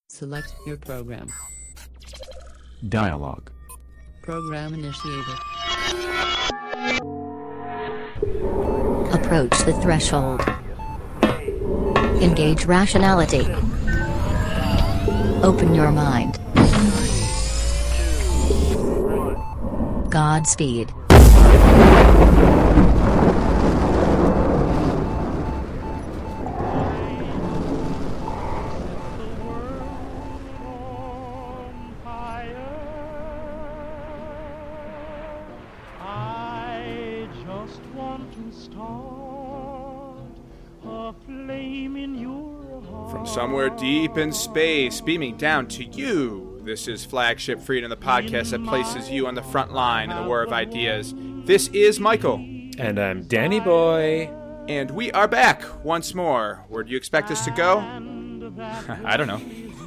Select your program. Dialogue. Program initiated. Approach the threshold. Engage rationality. Open your mind. Godspeed. I just want to start a flame in your heart. From somewhere deep in space, beaming down to you, this is Flagship Freedom, the podcast that places you on the front line in the war of ideas. This is Michael. And I'm Danny Boy. And we are back once more. Where do you expect us to go? I don't know.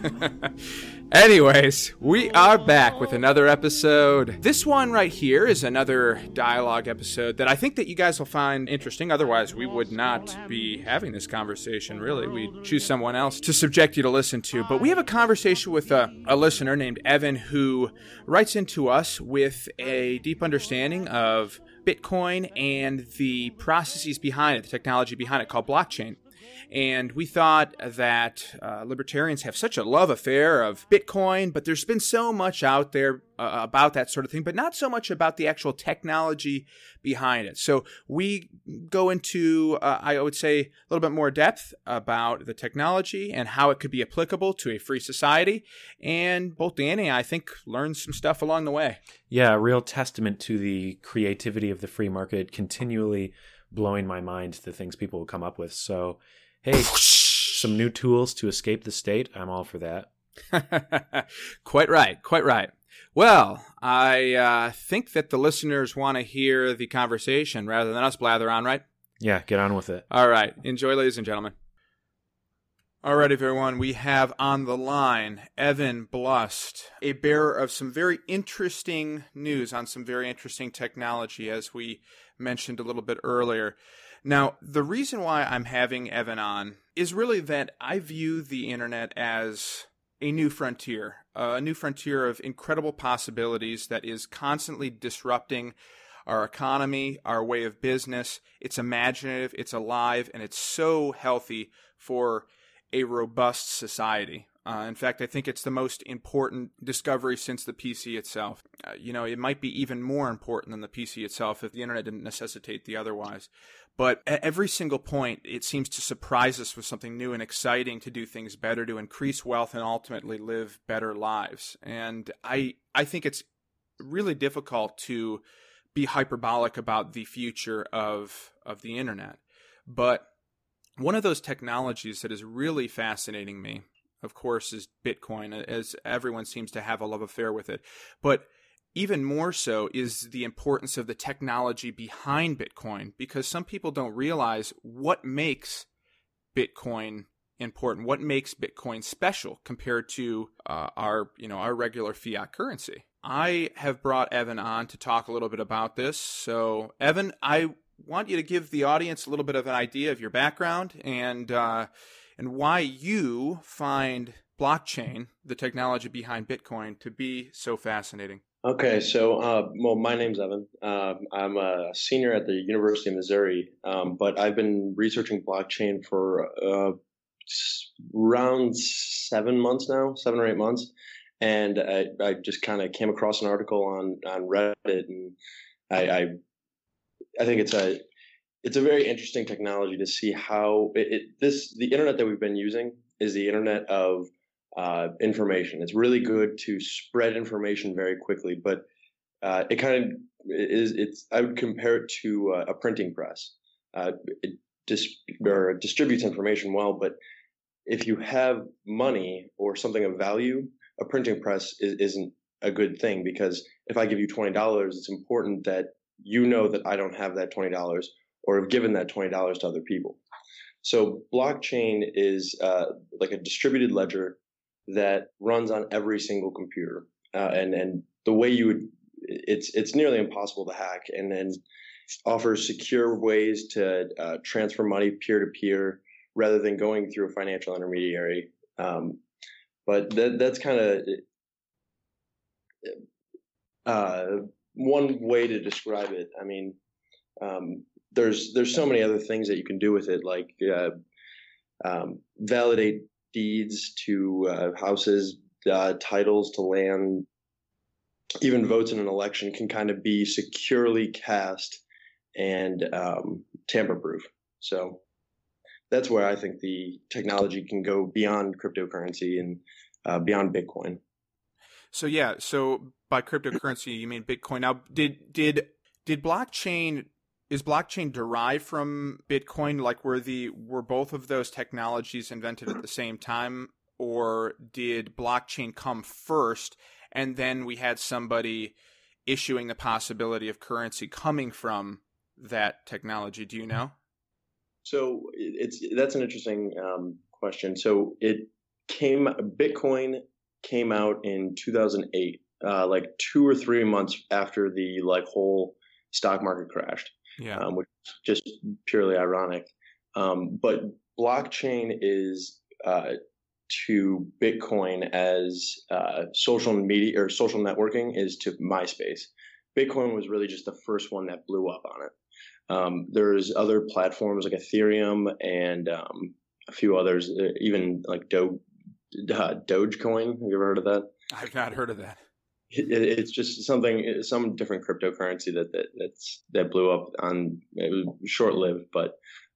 Anyways, we are back with another episode. This one right here is another dialogue episode that I think that you guys will find interesting. Otherwise, we would not be having this conversation, really. We'd choose someone else to subject you to listen to. But we have a conversation with a listener named Evan who writes into us with a deep understanding of Bitcoin and the processes behind it, the technology behind it called blockchain. And we thought that libertarians have such a love affair of Bitcoin, but there's been so much out there about that sort of thing, but not so much about the actual technology behind it. So we go into, I would say, a little bit more depth about the technology and how it could be applicable to a free society. And both Danny and I think learned some stuff along the way. Yeah, a real testament to the creativity of the free market, continually blowing my mind, the things people will come up with. So, hey, some new tools to escape the state. I'm all for that. Quite right. Quite right. Well, I think that the listeners want to hear the conversation rather than us blather on, right? Yeah, get on with it. All right. Enjoy, ladies and gentlemen. All right, everyone. We have on the line Evan Blust, a bearer of some very interesting news on some very interesting technology, as we mentioned a little bit earlier. Now, the reason why I'm having Evan on is really that I view the internet as a new frontier of incredible possibilities that is constantly disrupting our economy, our way of business. It's imaginative, it's alive, and it's so healthy for a robust society. In fact, I think it's the most important discovery since the PC itself. It might be even more important than the PC itself if the internet didn't necessitate the otherwise. But at every single point, it seems to surprise us with something new and exciting to do things better, to increase wealth, and ultimately live better lives. And I think it's really difficult to be hyperbolic about the future of the internet. But one of those technologies that is really fascinating me, of course, is Bitcoin, as everyone seems to have a love affair with it. But even more so is the importance of the technology behind Bitcoin, because some people don't realize what makes Bitcoin important, what makes Bitcoin special compared to our regular fiat currency. I have brought Evan on to talk a little bit about this. So, Evan, I want you to give the audience a little bit of an idea of your background and why you find blockchain, the technology behind Bitcoin, to be so fascinating. Okay, so my name's Evan. I'm a senior at the University of Missouri, but I've been researching blockchain for around 7 months now, 7 or 8 months, and I just kind of came across an article on Reddit, and I think it's a very interesting technology to see how the internet that we've been using is the internet of information. It's really good to spread information very quickly, but it kind of is. I would compare it to a printing press. It distributes information well, but if you have money or something of value, a printing press isn't a good thing, because if I give you $20, it's important that you know that I don't have that $20 or have given that $20 to other people. So blockchain is like a distributed ledger that runs on every single computer, and the way it's nearly impossible to hack, and then offers secure ways to transfer money peer to peer rather than going through a financial intermediary. But that's kind of one way to describe it. I mean, there's so many other things that you can do with it, like validate deeds to houses, titles to land, even votes in an election can kind of be securely cast and tamper-proof. So that's where I think the technology can go beyond cryptocurrency and beyond Bitcoin. So by cryptocurrency you mean Bitcoin. Now, did blockchain is blockchain derived from Bitcoin? Like, were both of those technologies invented at the same time, or did blockchain come first and then we had somebody issuing the possibility of currency coming from that technology? Do you know? So that's an interesting question. So Bitcoin came out in 2008, like 2 or 3 months after the whole stock market crashed. Yeah, which is just purely ironic. But blockchain is to Bitcoin as social media or social networking is to MySpace. Bitcoin was really just the first one that blew up on it. There's other platforms like Ethereum and a few others, even like Dogecoin. Have you ever heard of that? I've not heard of that. It's just some different cryptocurrency that blew up on. It was short lived, but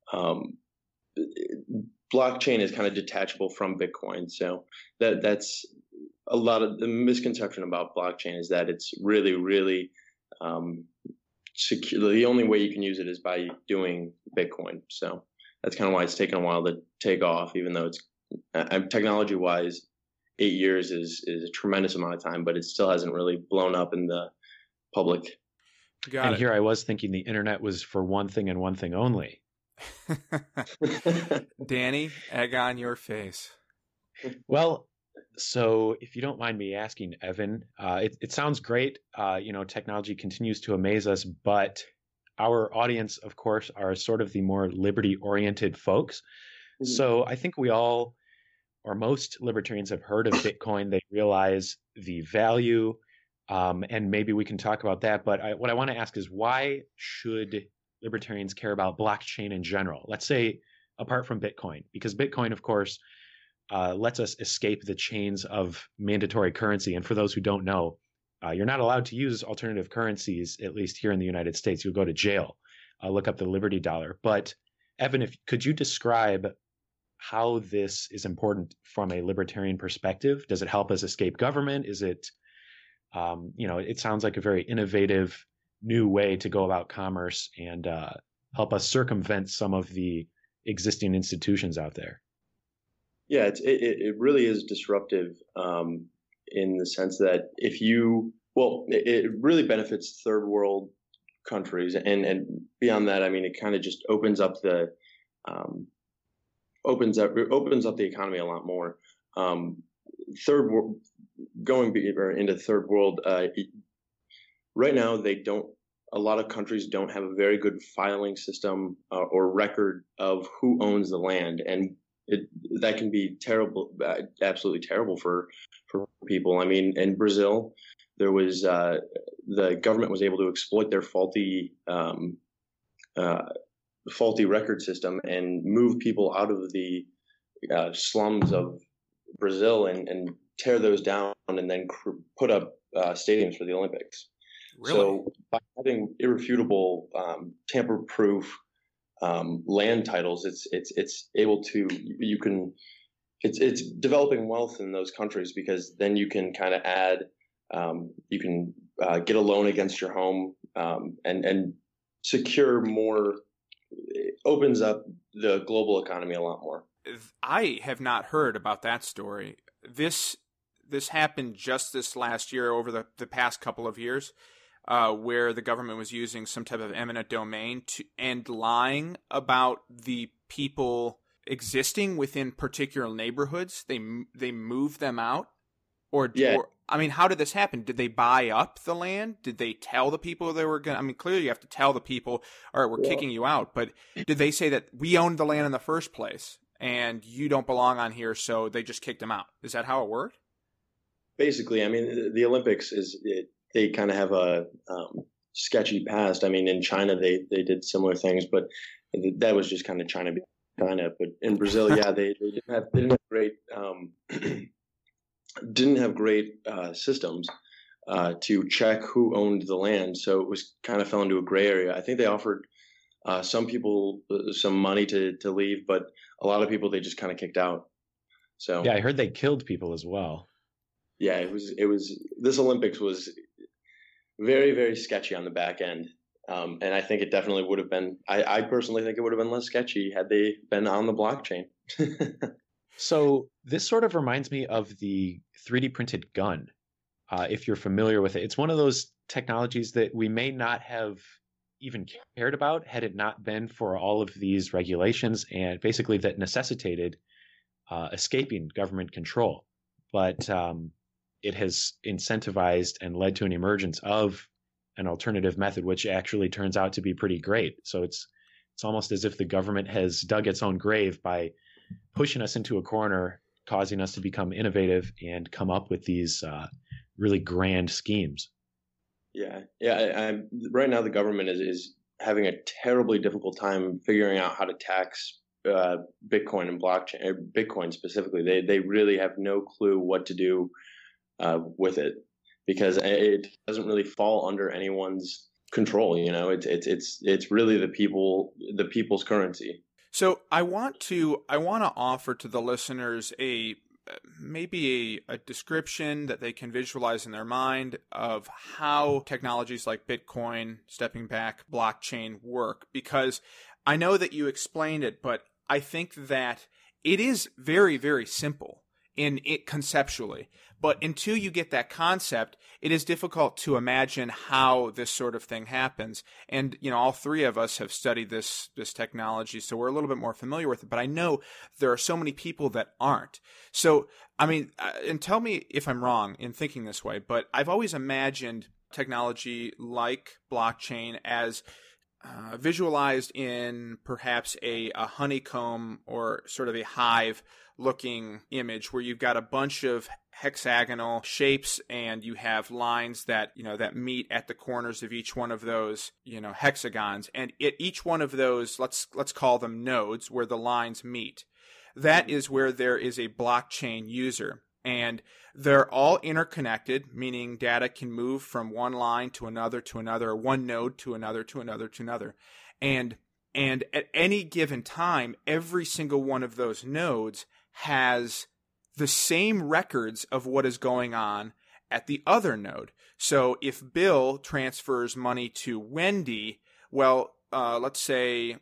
blockchain is kind of detachable from Bitcoin. So that's a lot of the misconception about blockchain is that it's really, really secure. The only way you can use it is by doing Bitcoin. So that's kind of why it's taken a while to take off, even though it's technology wise, 8 years is a tremendous amount of time, but it still hasn't really blown up in the public. And here I was thinking the internet was for one thing and one thing only. Danny, egg on your face. Well, so if you don't mind me asking, Evan, it sounds great. Technology continues to amaze us, but our audience, of course, are sort of the more liberty-oriented folks. Mm-hmm. So I think we all, or most libertarians, have heard of Bitcoin. They realize the value, and maybe we can talk about that. But what I want to ask is, why should libertarians care about blockchain in general? Let's say apart from Bitcoin, because Bitcoin, of course, lets us escape the chains of mandatory currency. And for those who don't know, you're not allowed to use alternative currencies, at least here in the United States. You'll go to jail. Look up the Liberty Dollar. But Evan, could you describe how this is important from a libertarian perspective? Does it help us escape government? Is it, it sounds like a very innovative new way to go about commerce and help us circumvent some of the existing institutions out there. Yeah, it really is disruptive in the sense that it really benefits third world countries, and beyond that, I mean, it kind of just opens up the economy a lot more. Third world, going into third world, right now a lot of countries don't have a very good filing system or record of who owns the land, and that can be terrible, absolutely terrible for people. I mean, in Brazil, there was the government was able to exploit their faulty record system and move people out of the slums of Brazil and tear those down and then put up stadiums for the Olympics. Really? So by having irrefutable, tamper-proof land titles, it's able to it's developing wealth in those countries, because then you can kind of add you can get a loan against your home and secure more. It opens up the global economy a lot more. I have not heard about that story. This happened just this last year, over the past couple of years, where the government was using some type of eminent domain and lying about the people existing within particular neighborhoods. They moved them out, or I mean, how did this happen? Did they buy up the land? Did they tell the people they were going to? I mean, clearly you have to tell the people, all right, we're kicking you out. But did they say that we owned the land in the first place and you don't belong on here, so they just kicked him out. Is that how it worked? Basically, I mean, the Olympics they kind of have a sketchy past. I mean, in China they did similar things, but that was just kind of China. But in Brazil, yeah, they didn't have great didn't have great systems to check who owned the land, so it was kind of fell into a gray area. I think they offered some people some money to leave, but a lot of people they just kind of kicked out. So Yeah, I heard they killed people as well. yeah, it was this Olympics was very, very sketchy on the back end. And I think it definitely would have been, I personally think it would have been less sketchy had they been on the blockchain. So this sort of reminds me of the 3D printed gun, if you're familiar with it. It's one of those technologies that we may not have even cared about had it not been for all of these regulations and basically that necessitated escaping government control. But it has incentivized and led to an emergence of an alternative method, which actually turns out to be pretty great. So it's almost as if the government has dug its own grave by pushing us into a corner, causing us to become innovative and come up with these really grand schemes. Yeah. Right now, the government is having a terribly difficult time figuring out how to tax Bitcoin and blockchain, or Bitcoin specifically. They really have no clue what to do with it, because it doesn't really fall under anyone's control. You know, it's really the people's currency. So I want to offer to the listeners maybe a description that they can visualize in their mind of how technologies like Bitcoin, stepping back, blockchain work, because I know that you explained it, but I think that it is very, very simple in it conceptually. But until you get that concept, it is difficult to imagine how this sort of thing happens. And, all three of us have studied this technology, so we're a little bit more familiar with it. But I know there are so many people that aren't. So, I mean, and tell me if I'm wrong in thinking this way, but I've always imagined technology like blockchain as visualized in perhaps a honeycomb or sort of a hive looking image where you've got a bunch of hexagonal shapes and you have lines that that meet at the corners of each one of those hexagons, and at each one of those, let's call them nodes where the lines meet, that is where there is a blockchain user, and they're all interconnected, meaning data can move from one line to another, or one node to another, and at any given time, every single one of those nodes has the same records of what is going on at the other node. So if Bill transfers money to Wendy, well, let's say,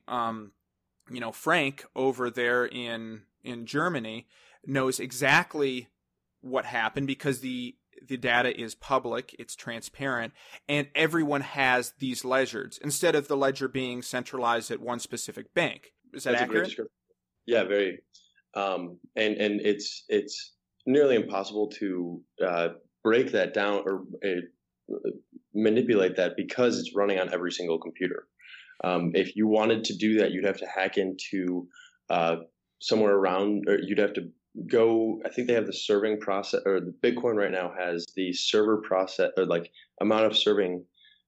Frank over there in Germany knows exactly what happened because the data is public, it's transparent, and everyone has these ledgers instead of the ledger being centralized at one specific bank. Is that accurate? Yeah, very. And it's nearly impossible to break that down or manipulate that because it's running on every single computer. If you wanted to do that, you'd have to hack into somewhere around, or you'd have to go. I think they have the serving process, or the Bitcoin right now has the server process, or like amount of serving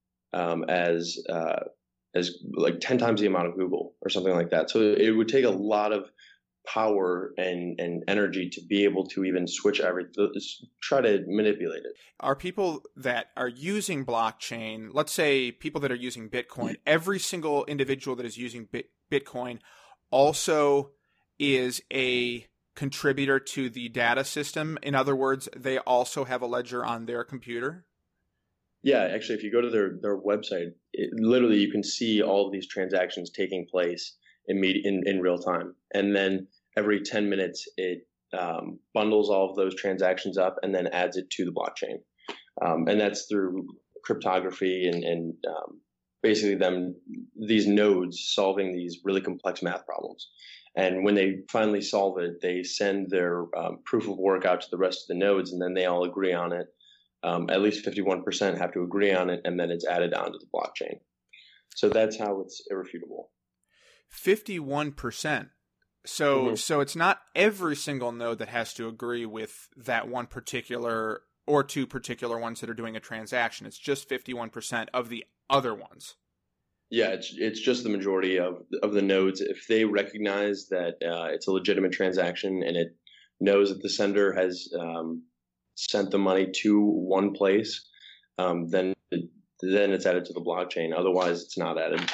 as like 10 times the amount of Google or something like that. So it would take a lot of power and energy to be able to even switch try to manipulate it. Are people that are using blockchain, let's say people that are using Bitcoin, every single individual that is using Bitcoin also is a contributor to the data system? In other words, they also have a ledger on their computer? Yeah, actually, if you go to their website, literally you can see all of these transactions taking place in real time. And then every 10 minutes, it bundles all of those transactions up and then adds it to the blockchain. And that's through cryptography and basically these nodes solving these really complex math problems. And when they finally solve it, they send their proof of work out to the rest of the nodes, and then they all agree on it. At least 51% have to agree on it, and then it's added onto the blockchain. So that's how it's irrefutable. 51%. So it's not every single node that has to agree with that one particular or two particular ones that are doing a transaction. It's just 51% of the other ones. Yeah, it's just the majority of the nodes. If they recognize that it's a legitimate transaction and it knows that the sender has sent the money to one place, then it's added to the blockchain. Otherwise, it's not added.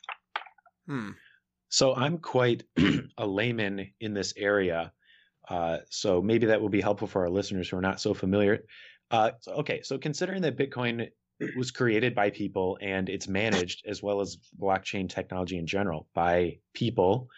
So I'm quite a layman in this area. So maybe that will be helpful for our listeners who are not so familiar. So considering that Bitcoin was created by people and it's managed, as well as blockchain technology in general, by people,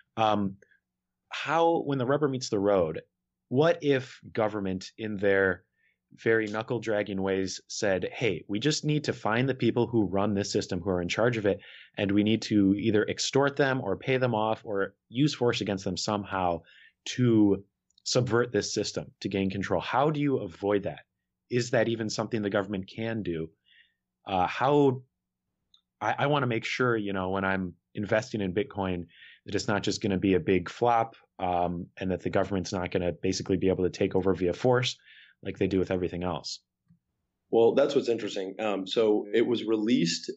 how, when the rubber meets the road, what if government in their very knuckle-dragging ways said, hey, we just need to find the people who run this system, who are in charge of it, and we need to either extort them or pay them off or use force against them somehow to subvert this system, to gain control? How do you avoid that? Is that even something the government can do? I want to make sure, when I'm investing in Bitcoin, that it's not just going to be a big flop, and that the government's not going to basically be able to take over via force like they do with everything else. Well, that's what's interesting. So it was released,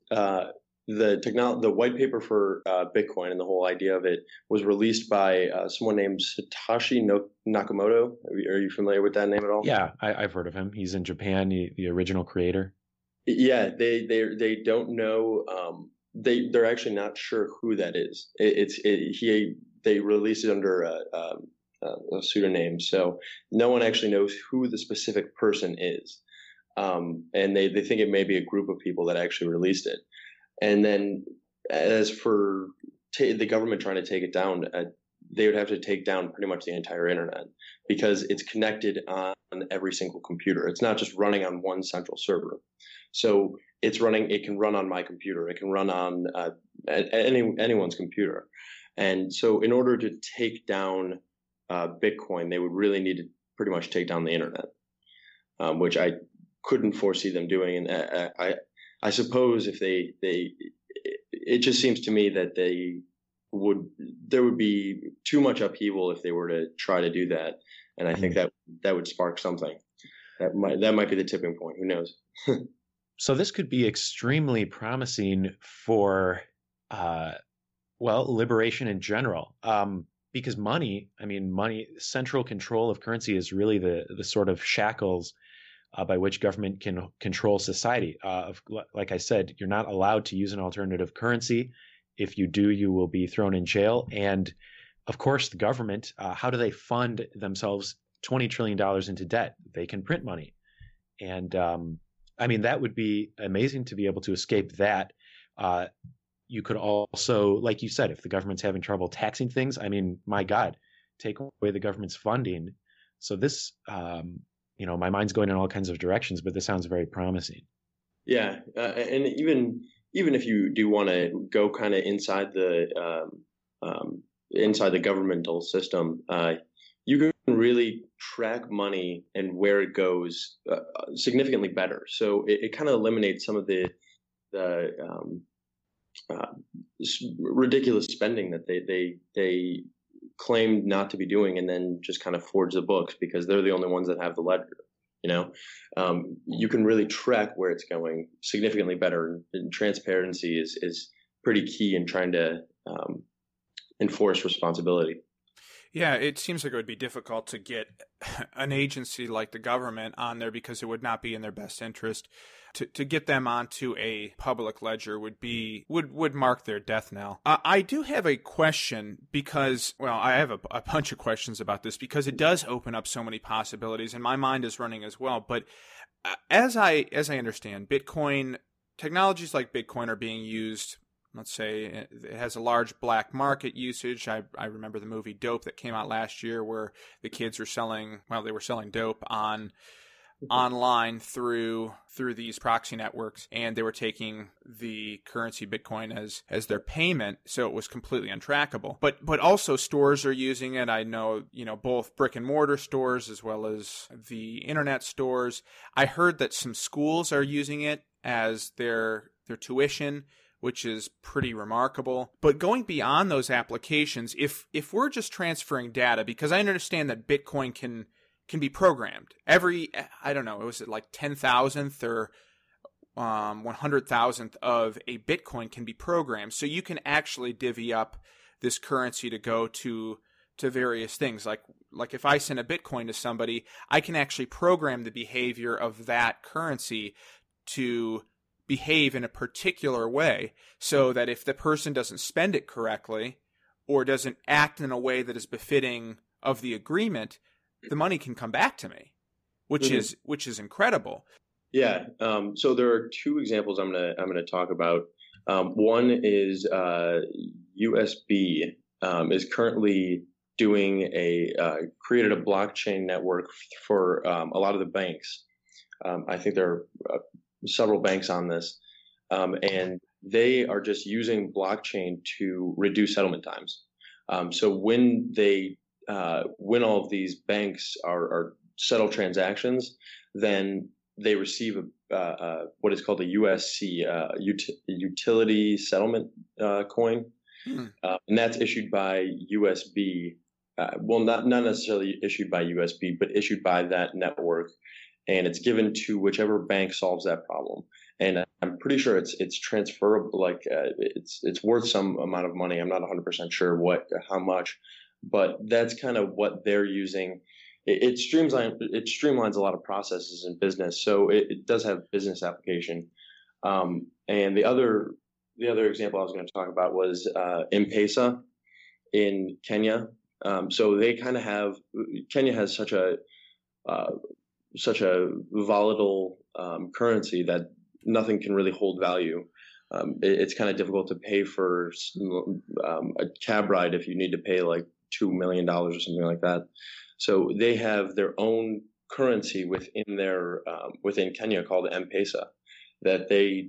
the white paper for Bitcoin and the whole idea of it was released by someone named Satoshi Nakamoto. Are you familiar with that name at all? Yeah, I've heard of him. He's in Japan, the original creator. Yeah, they don't know. They're actually not sure who that is. They released it under a pseudonym, so no one actually knows who the specific person is. And they think it may be a group of people that actually released it. And then as for the government trying to take it down, they would have to take down pretty much the entire internet because it's connected on every single computer. It's not just running on one central server. So it can run on my computer. It can run on anyone's computer. And so in order to take down Bitcoin, they would really need to pretty much take down the internet, which I couldn't foresee them doing. And I suppose if it just seems to me that there would be too much upheaval if they were to try to do that. And I think that would spark something. That might be the tipping point. Who knows? So this could be extremely promising for, liberation in general. Because money, central control of currency is really the sort of shackles by which government can control society. Like I said, you're not allowed to use an alternative currency. If you do, you will be thrown in jail. And of course, the government, how do they fund themselves $20 trillion into debt? They can print money. And that would be amazing to be able to escape that. You could also, like you said, if the government's having trouble taxing things, my God, take away the government's funding. So this, my mind's going in all kinds of directions, but this sounds very promising. Yeah, and even if you do want to go kind of inside the governmental system, you can really track money and where it goes significantly better. So it kind of eliminates some of the ridiculous spending that they claimed not to be doing, and then just kind of forge the books because they're the only ones that have the ledger. You can really track where it's going significantly better, and transparency is pretty key in trying to enforce responsibility. Yeah, it seems like it would be difficult to get an agency like the government on there because it would not be in their best interest. To get them onto a public ledger would mark their death knell. I do have a question because, I have a bunch of questions about this because it does open up so many possibilities, and my mind is running as well. But as I understand, Bitcoin technologies like Bitcoin are being used. Let's say it has a large black market usage. I remember the movie Dope that came out last year where the kids were selling dope online through these proxy networks, and they were taking the currency Bitcoin as their payment, so it was completely untrackable. But also stores are using it. I know, both brick and mortar stores as well as the internet stores. I heard that some schools are using it as their tuition, which is pretty remarkable. But going beyond those applications, if we're just transferring data, because I understand that Bitcoin can be programmed. Every, I don't know, was it like 10,000th or 100,000th of a Bitcoin can be programmed. So you can actually divvy up this currency to go to various things. Like if I send a Bitcoin to somebody, I can actually program the behavior of that currency to behave in a particular way, so that if the person doesn't spend it correctly or doesn't act in a way that is befitting of the agreement, the money can come back to me, which is incredible. Yeah. So there are two examples I'm gonna talk about. One is USB is currently doing created a blockchain network for a lot of the banks. I think there are several banks on this, and they are just using blockchain to reduce settlement times. So when all of these banks are settle transactions, then they receive what is called a USC, utility settlement coin, and that's issued by USB. Well, not necessarily issued by USB, but issued by that network, and it's given to whichever bank solves that problem. And I'm pretty sure it's transferable. Like it's worth some amount of money. I'm not 100% sure how much, but that's kind of what they're using. It streamlines a lot of processes in business, so it does have business application. And the other example I was going to talk about was M-Pesa in Kenya. So they kind of have Kenya has such a volatile currency that nothing can really hold value. It's kind of difficult to pay for a cab ride if you need to pay like $2 million or something like that. So they have their own currency within Kenya called M-Pesa that they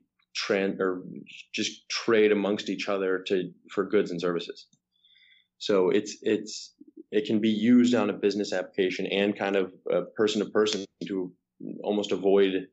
just trade amongst each other for goods and services. So it can be used on a business application and kind of person to person to almost avoid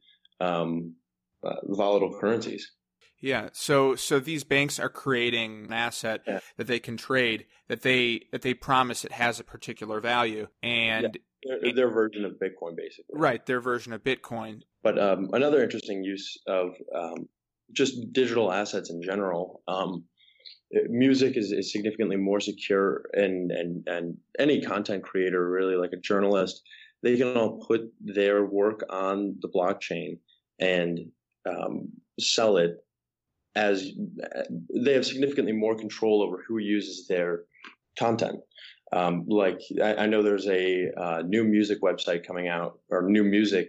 volatile currencies. Yeah. So these banks are creating an asset that they can trade, that they promise it has a particular value, and their version of Bitcoin, basically. Right, their version of Bitcoin. But another interesting use of just digital assets in general. Music is significantly more secure, and any content creator, really, like a journalist, they can all put their work on the blockchain and sell it, as they have significantly more control over who uses their content. Like I know there's a new music website coming out, or new music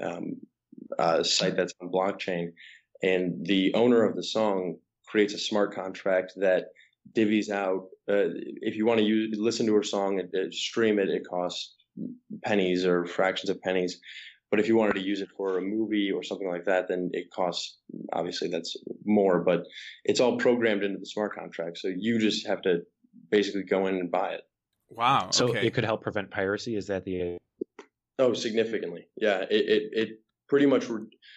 site that's on blockchain, and the owner of the song creates a smart contract that divvies out. If you want to listen to her song and stream it, it costs pennies or fractions of pennies. But if you wanted to use it for a movie or something like that, then it costs, obviously that's more, but it's all programmed into the smart contract. So you just have to basically go in and buy it. Wow. So okay. it could help prevent piracy? Is that the... Oh, significantly. Yeah. It pretty much,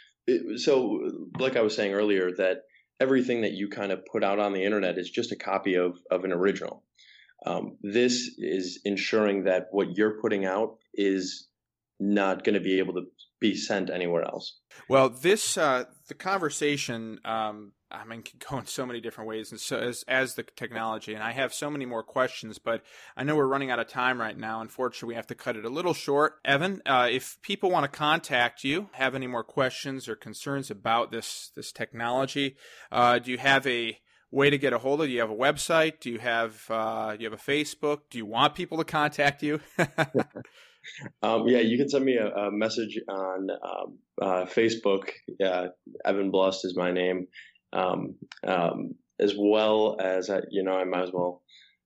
so like I was saying earlier, that everything that you kind of put out on the internet is just a copy of an original. This is ensuring that what you're putting out is not going to be able to be sent anywhere else. Well, this the conversation, can go in so many different ways, and so as the technology, and I have so many more questions, but I know we're running out of time right now. Unfortunately, we have to cut it a little short. Evan, if people want to contact you, have any more questions or concerns about this technology, do you have a way to get a hold of it? Do you have a website? Do you have a Facebook? Do you want people to contact you? Yeah, you can send me a message on Facebook. Evan Blust is my name, as well as I might as well.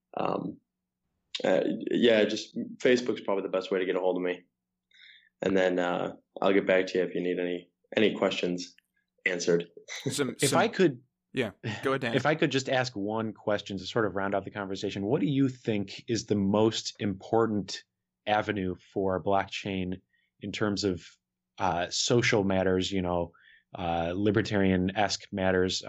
Just Facebook's probably the best way to get a hold of me, and then I'll get back to you if you need any questions answered. I could. Yeah, go ahead, Dan. If I could just ask one question to sort of round out the conversation, what do you think is the most important avenue for blockchain in terms of social matters, libertarian-esque matters.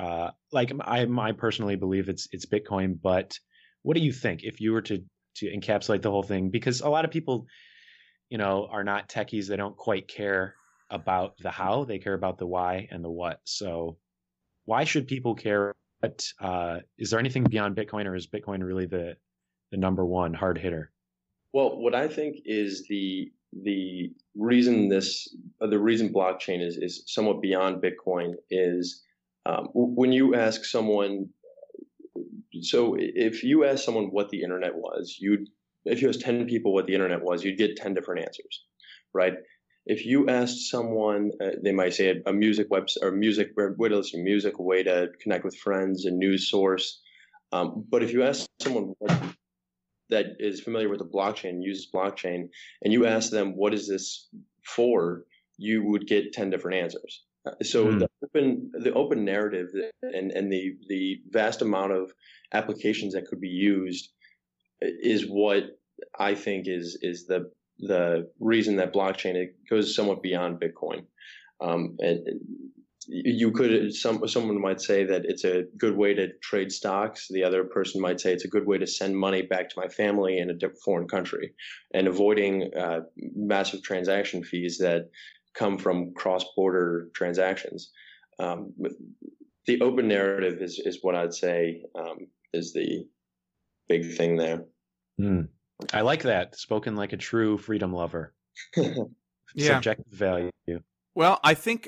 I personally believe it's Bitcoin, but what do you think if you were to encapsulate the whole thing? Because a lot of people, are not techies. They don't quite care about the how. They care about the why and the what. So why should people care? But is there anything beyond Bitcoin, or is Bitcoin really the number one hard hitter? Well, what I think is the reason blockchain is somewhat beyond Bitcoin is when you ask someone. So if you ask someone what the internet was, if you asked 10 people what the internet was, you'd get 10 different answers, right? If you asked someone, they might say a music website or a way to listen to music, a way to connect with friends, a news source. But if you ask someone that is familiar with the blockchain, uses blockchain, and you ask them, what is this for? You would get 10 different answers. So the open narrative and the vast amount of applications that could be used is what I think is the reason that blockchain, it goes somewhat beyond Bitcoin. And you could, someone might say that it's a good way to trade stocks. The other person might say it's a good way to send money back to my family in a foreign country, and avoiding massive transaction fees that come from cross-border transactions. The open narrative is what I'd say is the big thing there. I like that. Spoken like a true freedom lover. Yeah. Subjective value. Well, I think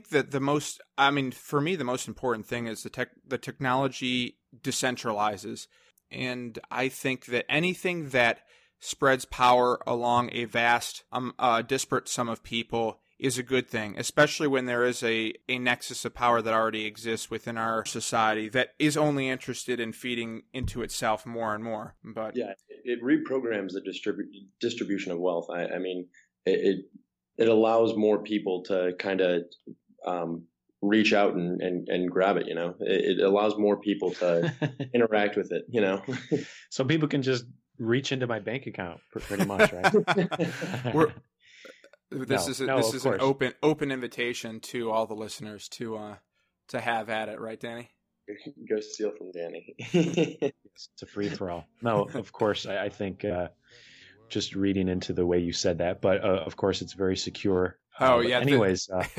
that for me, the most important thing is the technology decentralizes. And I think that anything that spreads power along a vast, disparate sum of people is a good thing, especially when there is a nexus of power that already exists within our society that is only interested in feeding into itself more and more. But yeah, it reprograms the distribution of wealth. I mean, it allows more people to kind of reach out and grab it. It allows more people to interact with it. So people can just reach into my bank account pretty much, right? This is an open invitation to all the listeners to have at it, right, Danny? Go steal from Danny. It's a free for all. No, of course. I think just reading into the way you said that, but of course it's very secure. Yeah. Anyways, I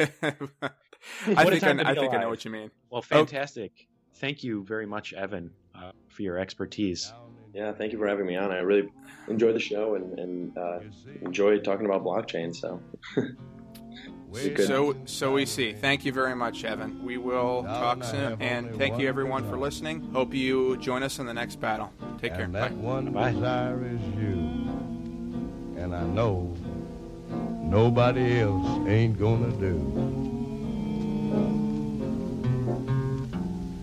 think I know what you mean. Well, fantastic. Thank you very much, Evan, for your expertise. Yeah, thank you for having me on. I really enjoy the show and enjoy talking about blockchain. So, so we see. Thank you very much, Evan. We will talk soon, and thank you everyone for listening. Hope you join us in the next battle. Take care. Bye. One desire is you, and I know nobody else ain't gonna do.